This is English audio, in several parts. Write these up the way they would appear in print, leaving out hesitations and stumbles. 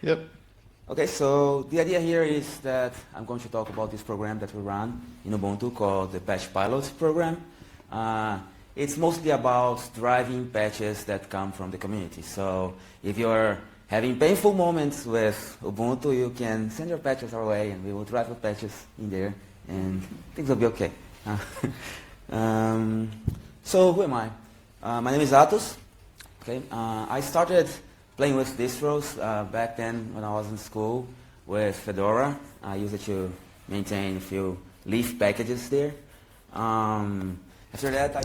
Yep. Okay, so the idea here is that I'm going to talk about this program that we run in Ubuntu called the Patch Pilot program. It's mostly about driving patches that come from the community. So if you're having painful moments with Ubuntu, you can send your patches our way and we will drive the patches in there and things will be okay. So who am I? My name is Atos. Okay, I started playing with distros back then when I was in school with Fedora. I used it to maintain a few Leaf packages there. After that,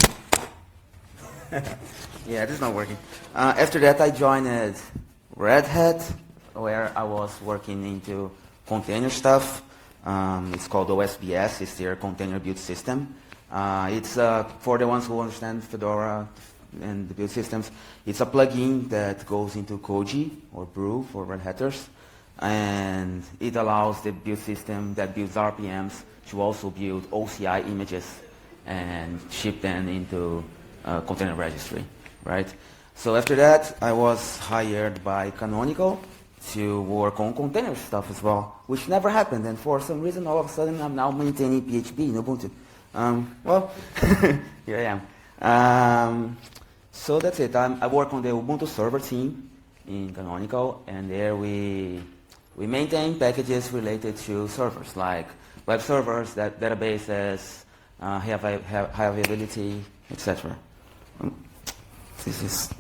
yeah, this is not working. After that, I joined Red Hat, where I was working into container stuff. It's called OSBS. It's their container build system. It's for the ones who understand Fedora and the build systems. It's a plugin that goes into Koji or Brew for Red Hatters, and it allows the build system that builds RPMs to also build OCI images and ship them into container registry, right? So after that, I was hired by Canonical to work on container stuff as well, which never happened. And for some reason, all of a sudden, I'm now maintaining PHP in Ubuntu. Well, here I am. So that's it. I work on the Ubuntu server team in Canonical, and there we maintain packages related to servers, like web servers, databases, high availability, etc. This is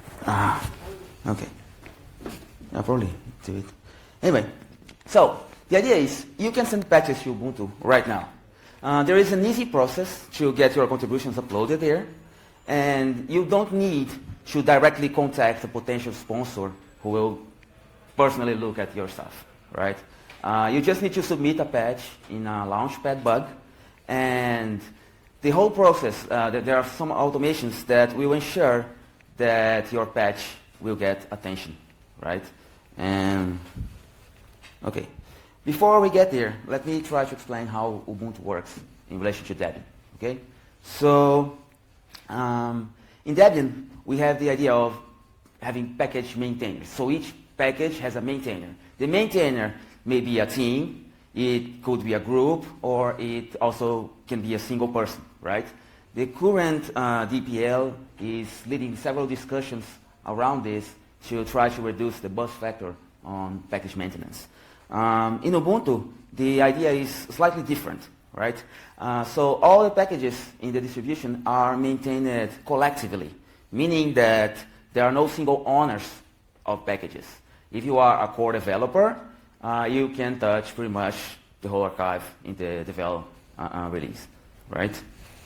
okay. I'll probably do it. Anyway, so the idea is you can send patches to Ubuntu right now. There is an easy process to get your contributions uploaded there, and you don't need to directly contact a potential sponsor who will personally look at your stuff, right? You just need to submit a patch in a Launchpad bug, and the whole process, there are some automations that will ensure that your patch will get attention, right? And okay, before we get there, let me try to explain how Ubuntu works in relation to Debian, okay? So in Debian, we have the idea of having package maintainers. So each package has a maintainer. The maintainer may be a team, it could be a group, or it also can be a single person, right? The current DPL is leading several discussions around this to try to reduce the buzz factor on package maintenance. In Ubuntu, the idea is slightly different, right? So all the packages in the distribution are maintained collectively, meaning that there are no single owners of packages. If you are a core developer, you can touch pretty much the whole archive in the develop release, right?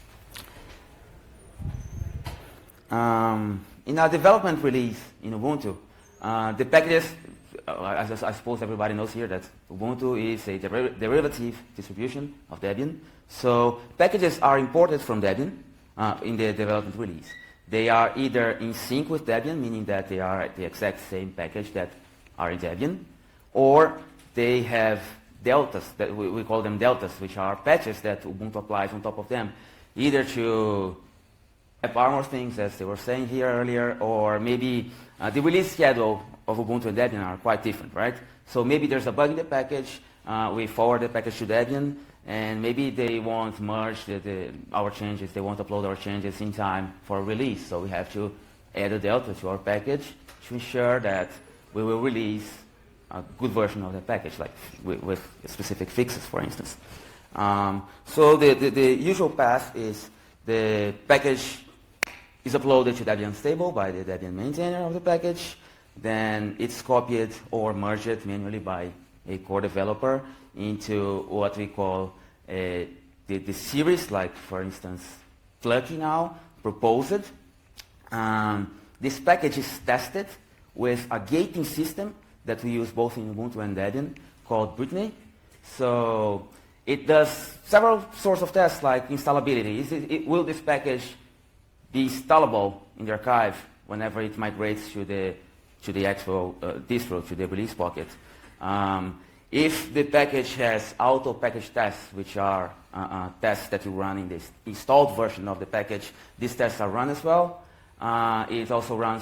In our development release in Ubuntu, the packages, I suppose everybody knows here that Ubuntu is a derivative distribution of Debian. So packages are imported from Debian in the development release. They are either in sync with Debian, meaning that they are the exact same package that are in Debian, or they have deltas, that we call them deltas, which are patches that Ubuntu applies on top of them, either to add more things, as they were saying here earlier, or maybe the release schedule of Ubuntu and Debian are quite different, right? So maybe there's a bug in the package, we forward the package to Debian, and maybe they won't merge our changes, they won't upload our changes in time for release. So we have to add a delta to our package to ensure that we will release a good version of the package, like with specific fixes, for instance. So the usual path is the package is uploaded to Debian stable by the Debian maintainer of the package. Then it's copied or merged manually by a core developer into what we call the series, like for instance, Plucky now proposed. This package is tested with a gating system that we use both in Ubuntu and Debian called Brittany. So it does several sorts of tests like installability. Will this package be installable in the archive whenever it migrates to the actual distro, to the release pocket? If the package has auto package tests, which are tests that you run in this installed version of the package, these tests are run as well. It also runs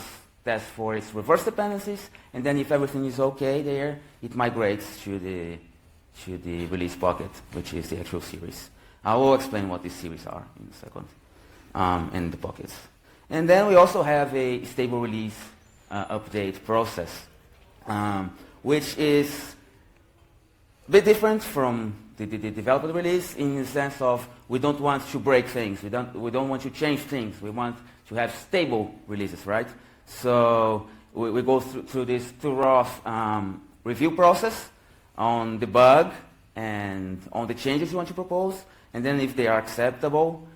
tests for its reverse dependencies, and then if everything is okay there, it migrates to the release pocket, which is the actual series. I will explain what these series are in a second, and the pockets. And then we also have a stable release update process, which is a bit different from the developed release in the sense of we don't want to break things, we don't want to change things, we want to have stable releases, right? So we go through this thorough review process on the bug and on the changes you want to propose, and then if they are acceptable,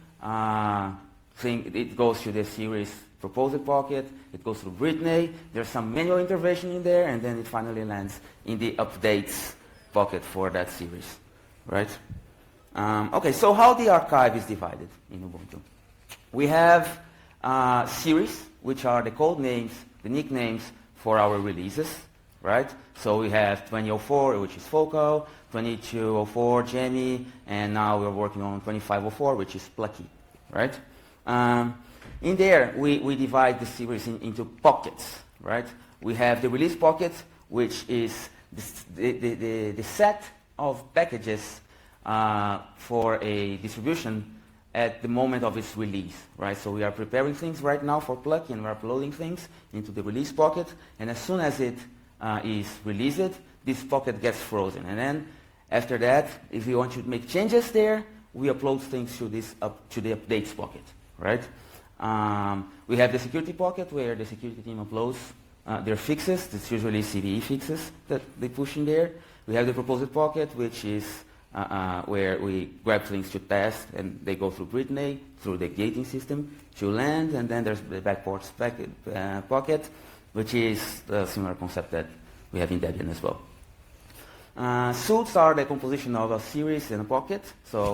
it goes to the series proposal pocket, it goes through Britney, there's some manual intervention in there, and then it finally lands in the updates pocket for that series, right? Okay, so how the archive is divided in Ubuntu. We have series, which are the code names, the nicknames for our releases, right? So we have 2004, which is Focal, 2204, Jammy, and now we're working on 2504, which is Plucky, right? In there, we divide the series into pockets, right? We have the release pocket, which is the set of packages for a distribution at the moment of its release, right? So we are preparing things right now for Plucky, and we're uploading things into the release pocket, and as soon as it is released, this pocket gets frozen. And then after that, if we want to make changes there, we upload things to the updates pocket, right? We have the security pocket where the security team uploads their fixes. It's usually CVE fixes that they push in there. We have the proposed pocket, which is where we grab things to test, and they go through Britney, through the gating system to land, and then there's the backports pocket, which is the similar concept that we have in Debian as well. Suits are the composition of a series and a pocket. So,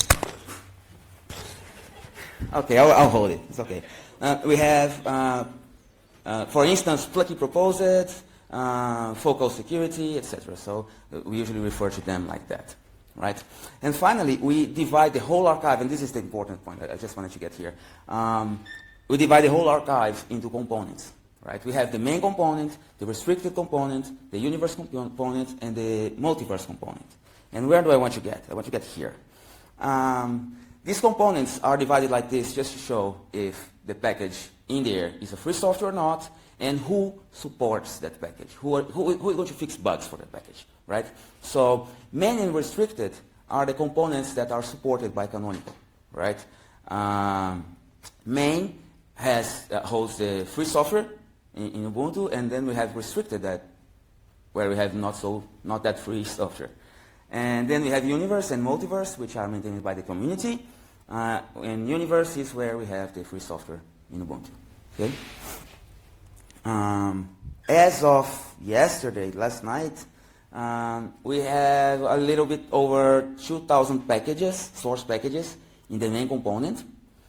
okay, I'll hold it. It's okay. We have, for instance, Plucky Proposed, Focal Security, etc. So we usually refer to them like that, right? And finally, we divide the whole archive, and this is the important point I just wanted to get here. We divide the whole archive into components. Right? We have the main component, the restricted component, the universe component, and the multiverse component. And where do I want to get? I want to get here. These components are divided like this just to show if the package in there is a free software or not, and who supports that package, who is going to fix bugs for that package, right? So main and restricted are the components that are supported by Canonical, right? Main holds the free software in Ubuntu, and then we have restricted that, where we have not that free software. And then we have Universe and Multiverse, which are maintained by the community. And Universe is where we have the free software in Ubuntu. Okay? As of yesterday, last night, we have a little bit over 2,000 packages, source packages, in the main component,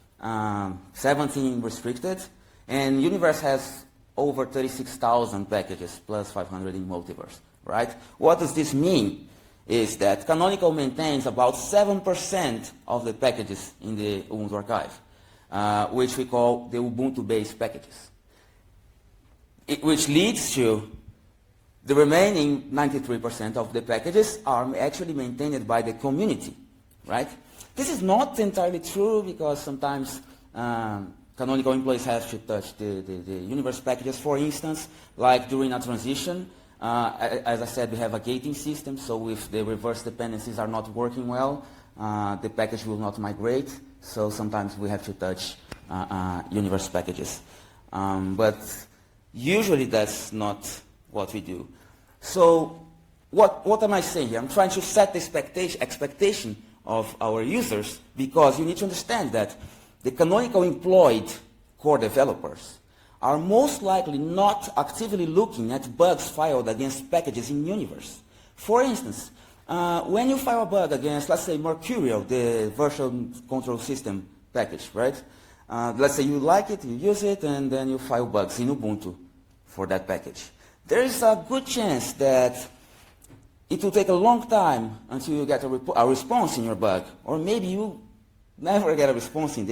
17 restricted, and Universe has over 36,000 packages, plus 500 in Multiverse, right? What does this mean? Is that Canonical maintains about 7% of the packages in the Ubuntu archive, which we call the Ubuntu-based packages. Which leads to the remaining 93% of the packages are actually maintained by the community, right? This is not entirely true because sometimes Canonical employees have to touch the Universe packages, for instance, like during a transition. As I said, we have a gating system, so if the reverse dependencies are not working well, the package will not migrate, so sometimes we have to touch Universe packages. But usually that's not what we do. So what am I saying here? I'm trying to set the expectation of our users, because you need to understand that the Canonical employed core developers are most likely not actively looking at bugs filed against packages in Universe. For instance, when you file a bug against, let's say, Mercurial, the version control system package, right? Let's say you like it, you use it, and then you file bugs in Ubuntu for that package. There is a good chance that it will take a long time until you get a response in your bug, or maybe you never get a response in there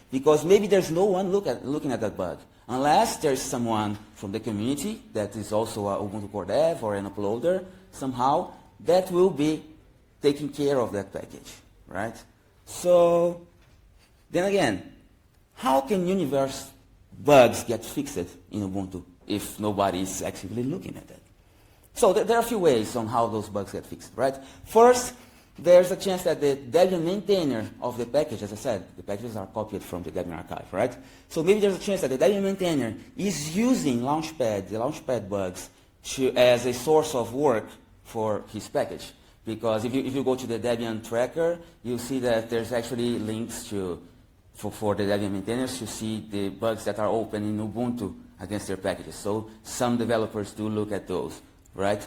because maybe there's no one looking at that bug. Unless there's someone from the community that is also a Ubuntu core dev or an uploader somehow that will be taking care of that package, right? So then again, how can universe bugs get fixed in Ubuntu if nobody is actively looking at that? So there are a few ways on how those bugs get fixed, right? First, there's a chance that the Debian maintainer of the package, as I said, the packages are copied from the Debian archive, right? So maybe there's a chance that the Debian maintainer is using Launchpad, the Launchpad bugs, as a source of work for his package. Because if you go to the Debian tracker, you'll see that there's actually links for the Debian maintainers to see the bugs that are open in Ubuntu against their packages. So some developers do look at those, right?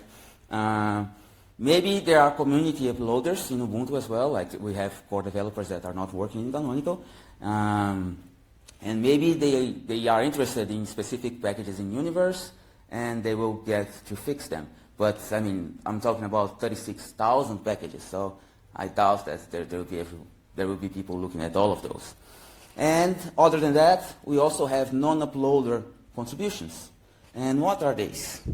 Maybe there are community uploaders in Ubuntu as well, like we have core developers that are not working in Canonical. And maybe they are interested in specific packages in Universe, and they will get to fix them. But I mean, I'm talking about 36,000 packages, so I doubt that there will be people looking at all of those. And other than that, we also have non-uploader contributions. And what are these?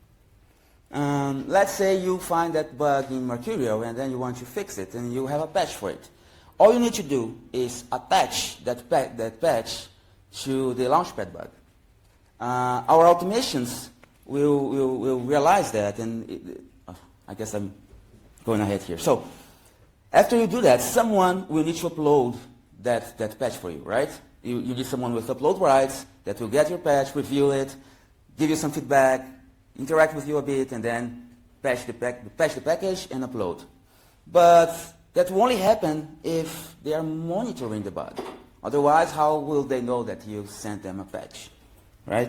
Let's say you find that bug in Mercurial and then you want to fix it and you have a patch for it. All you need to do is attach that patch to the Launchpad bug. Our automations will realize that, and I guess I'm going ahead here. So after you do that, someone will need to upload that patch for you, right? You need someone with upload rights that will get your patch, review it, give you some feedback, interact with you a bit, and then patch the package and upload. But that will only happen if they are monitoring the bug. Otherwise, how will they know that you sent them a patch, right?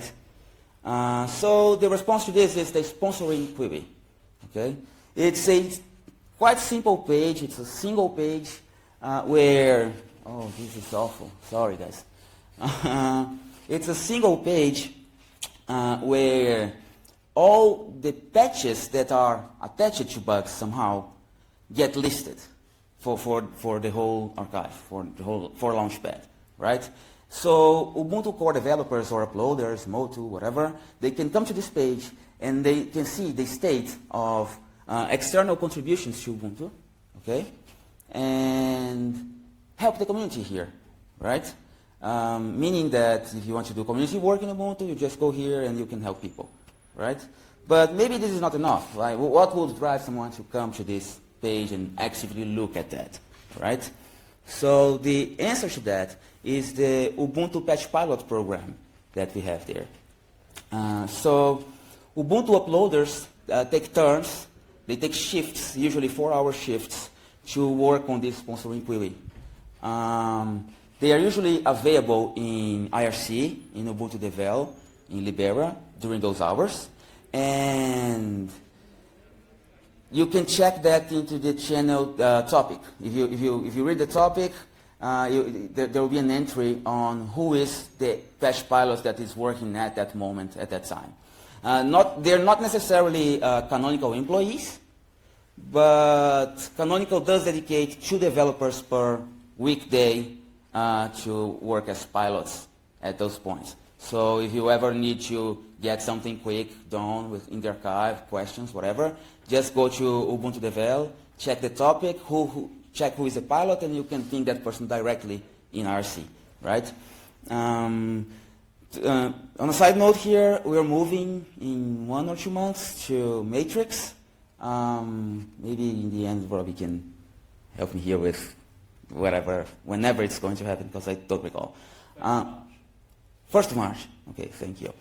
So the response to this is the sponsoring query. Okay, it's a quite simple page. It's a single page where this is awful. Sorry, guys. It's a single page where all the patches that are attached to bugs somehow get listed for the whole archive, for Launchpad, right? So Ubuntu core developers or uploaders, Motu, whatever, they can come to this page and they can see the state of external contributions to Ubuntu, okay? And help the community here, right? Meaning that if you want to do community work in Ubuntu, you just go here and you can help people, right? But maybe this is not enough, right? What would drive someone to come to this page and actively look at that, right? So the answer to that is the Ubuntu Patch Pilot program that we have there. So Ubuntu uploaders take turns, they take shifts, usually 4-hour shifts, to work on this sponsoring query. They are usually available in IRC, in Ubuntu Devel, in Libera, during those hours. And you can check that into the channel topic. If you read the topic, there will be an entry on who is the patch pilot that is working at that moment, at that time. They're not necessarily Canonical employees, but Canonical does dedicate 2 developers per weekday to work as pilots at those points. So if you ever need to get something quick done in the archive, questions, whatever, just go to Ubuntu Devel, check the topic, check who is the pilot, and you can ping that person directly in RC, right? On a side note here, we are moving in 1 or 2 months to Matrix. Maybe in the end, Robbie can help me here with whatever, whenever it's going to happen, because I don't recall. 1st of March. Okay, thank you.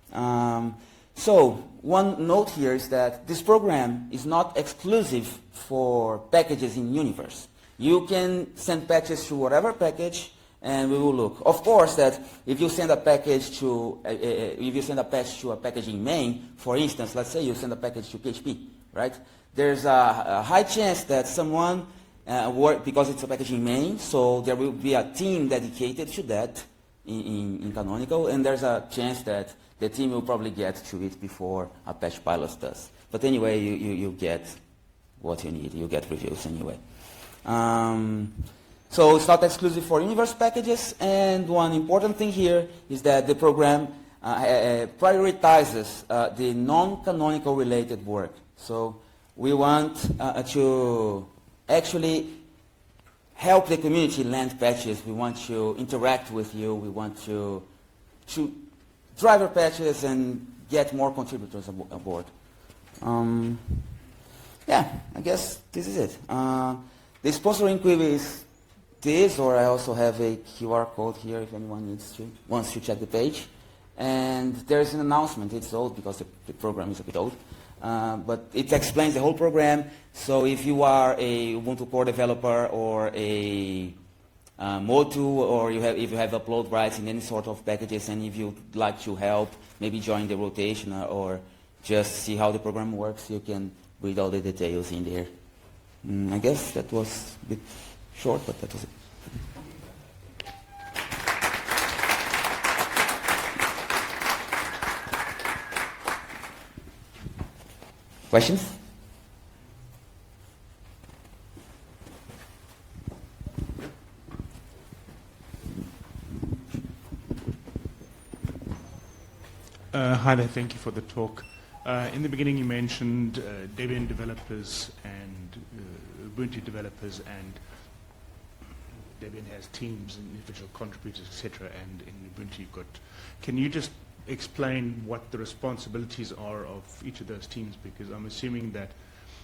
So one note here is that this program is not exclusive for packages in Universe. You can send patches to whatever package, and we will look. Of course, that if you send a package to a package in main, for instance, let's say you send a package to PHP, right? There's a high chance that someone because it's a package in main, so there will be a team dedicated to that in Canonical, and there's a chance that the team will probably get to it before a patch pilot does. But anyway, you get what you need. You get reviews anyway. So it's not exclusive for universe packages, and one important thing here is that the program prioritizes the non-canonical related work. So we want to actually help the community land patches. We want to interact with you. We want to drive our patches and get more contributors aboard. Yeah, I guess this is it. The sponsoring query is this, or I also have a QR code here if anyone wants to check the page. And there's an announcement. It's old because the program is a bit old. But it explains the whole program. So if you are a Ubuntu core developer or a Motu, or if you have upload rights in any sort of packages, and if you'd like to help, maybe join the rotation or just see how the program works, you can read all the details in there. I guess that was a bit short, but that was it. Questions? Hi there, thank you for the talk. In the beginning you mentioned Debian developers and Ubuntu developers, and Debian has teams and individual contributors, etc., and in Ubuntu you've got... Can you just explain what the responsibilities are of each of those teams? Because I'm assuming that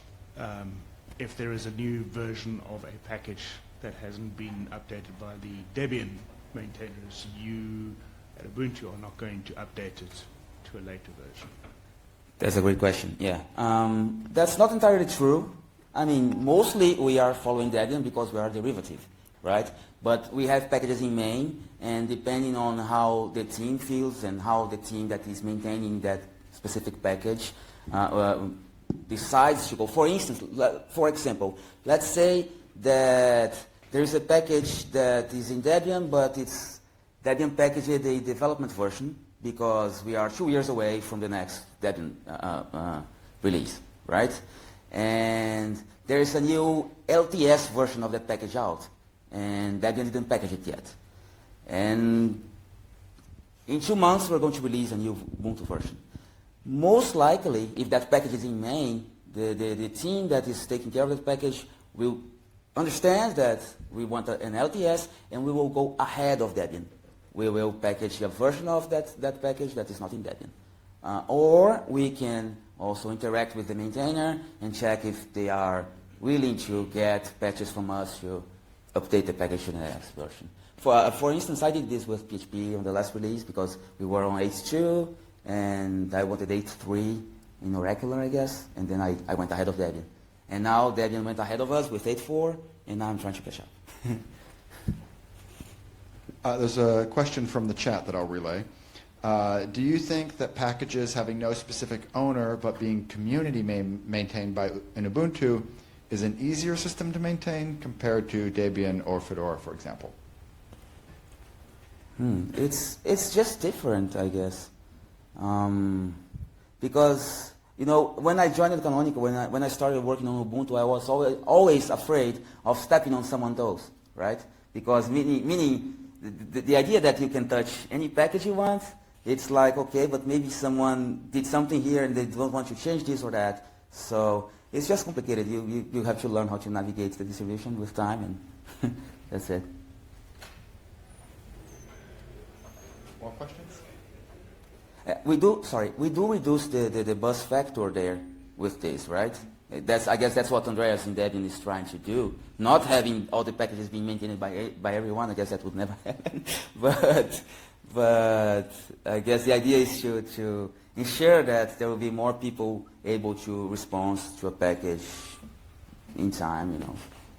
if there is a new version of a package that hasn't been updated by the Debian maintainers, you at Ubuntu are not going to update it to a later version. That's a great question, yeah. That's not entirely true. I mean, mostly we are following Debian because we are derivative, right? But we have packages in main, and depending on how the team feels and how the team that is maintaining that specific package decides to go. For instance, for example, let's say that there is a package that is in Debian, but it's Debian package, the development version, because we are 2 years away from the next Debian release, right? And there is a new LTS version of that package out, and Debian didn't package it yet. And in 2 months, we're going to release a new Ubuntu version. Most likely, if that package is in main, the team that is taking care of that package will understand that we want an LTS, and we will go ahead of Debian. We will package a version of that package that is not in Debian. Or we can also interact with the maintainer and check if they are willing to get patches from us to update the package to the next version. For instance, I did this with PHP on the last release because we were on 8.2 and I wanted 8.3 in Oracular, I guess, and then I went ahead of Debian. And now Debian went ahead of us with 8.4, and now I'm trying to catch up. There's a question from the chat that I'll relay. Do you think that packages having no specific owner but being community maintained by an Ubuntu is an easier system to maintain compared to Debian or Fedora, for example? It's just different, I guess. Because, you know, when I joined Canonical, when I started working on Ubuntu, I was always afraid of stepping on someone's toes, right? Because meaning the idea that you can touch any package you want, it's like, okay, but maybe someone did something here and they don't want to change this or that. So it's just complicated. You have to learn how to navigate the distribution with time, and that's it. More questions? We do reduce the bus factor there with this, right? I guess that's what Andreas in Debian is trying to do. Not having all the packages being maintained by everyone, I guess that would never happen. But I guess the idea is to ensure that there will be more people able to respond to a package in time, you know.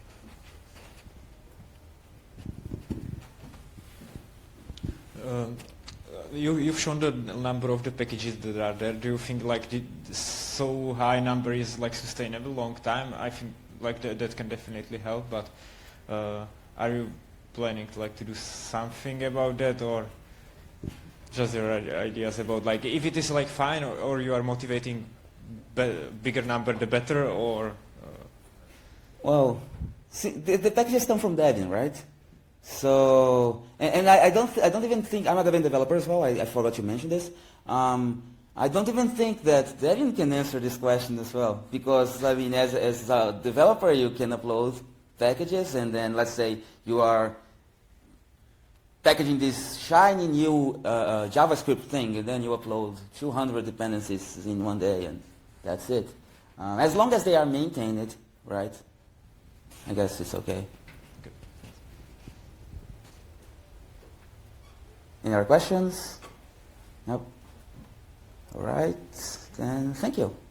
You've shown the number of the packages that are there. Do you think like so high number is like sustainable long time? I think like that can definitely help. But are you planning to do something about that, or just your ideas about like if it is like fine, or you are motivating bigger number the better, or? Well, see, the packages come from Debian, right? So, and I don't even think, I'm a Debian developer as well, I forgot to mention this. I don't even think that Debian can answer this question as well, because, I mean, as a developer, you can upload packages, and then let's say you are packaging this shiny new JavaScript thing, and then you upload 200 dependencies in one day, and that's it. As long as they are maintained, right? I guess it's okay. Any other questions? Nope. All right, then thank you.